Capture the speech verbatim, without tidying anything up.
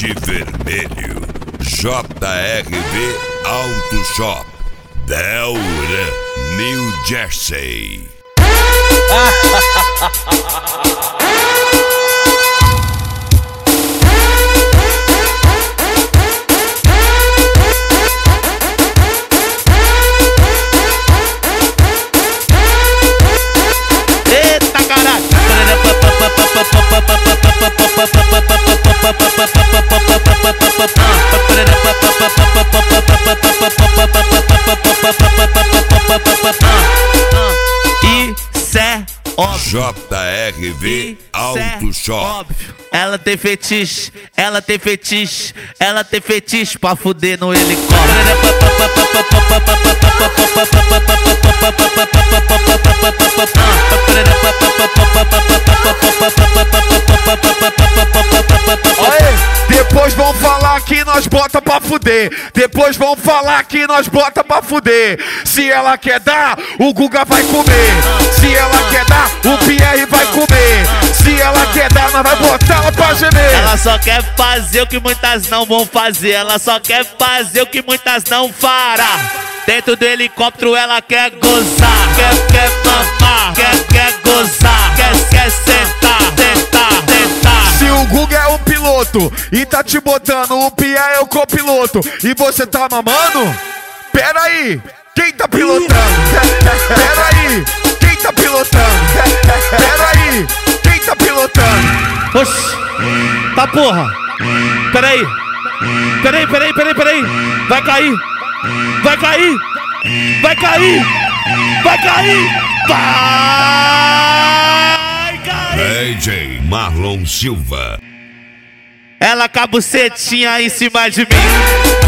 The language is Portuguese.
De vermelho, J R V Auto Shop, Delran, New Jersey. Eita caralho! Isso é óbvio. J R V Auto Shop. Óbvio. Ela tem fetiche, ela tem fetiche, ela tem fetiche pra fuder no helicóptero. Depois vão falar que nós bota pra fuder. Depois vão falar que nós bota pra fuder. Se ela quer dar, o Guga vai comer. Se ela quer dar, o Pierre vai comer. Se ela quer dar, nós vai botar ela pra gemer. Ela só quer fazer o que muitas não vão fazer. Ela só quer fazer o que muitas não fará. Dentro do helicóptero ela quer gozar. Quer, quer mamar, quer, quer gozar. Quer, quer sentar, tentar, tentar. Se o Guga é o piloto e tá te botando, o Pierre é o copiloto e você tá mamando? Pera aí, quem tá pilotando? Pera aí, quem tá pilotando? Pera aí, quem tá pilotando? Oxi, tá porra. Peraí, peraí, peraí, peraí, peraí. Vai cair, vai cair, vai cair, vai cair, vai cair. D J Marlon Silva. Ela com a bucetinha em cima de mim.